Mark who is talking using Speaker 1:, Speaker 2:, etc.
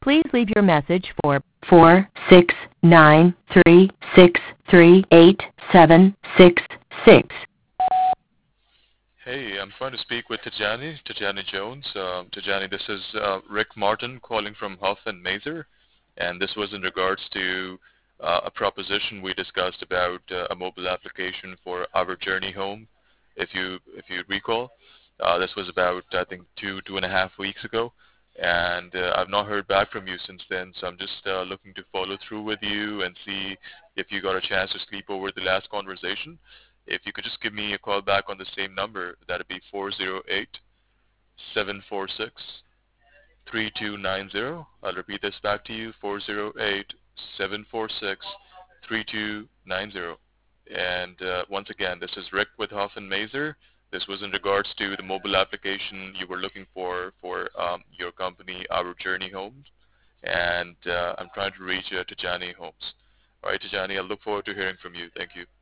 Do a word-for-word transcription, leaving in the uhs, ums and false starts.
Speaker 1: Please leave your message for four six nine three six three eight seven six six.
Speaker 2: Hey, I'm trying to speak with Tajani, Tajani Jones. Um, Tajani, this is uh, Rick Martin calling from Huff and Mazer, and this was in regards to uh, a proposition we discussed about uh, a mobile application for Our Journey Home. If you if you recall, uh, this was about I think two two and a half weeks ago, and uh, I've not heard back from you since then. So I'm just uh, looking to follow through with you and see if you got a chance to sleep over the last conversation. If you could just give me a call back on the same number, that'd be four zero eight, seven four six, three two nine zero. I'll repeat this back to you, four zero eight, seven four six, three two nine zero. And uh, once again, this is Rick with Huff and Mazer. This was in regards to the mobile application you were looking for for um, your company, Our Journey Homes. And uh, I'm trying to reach uh, Tajani Homes. All right, Tajani, I look forward to hearing from you. Thank you.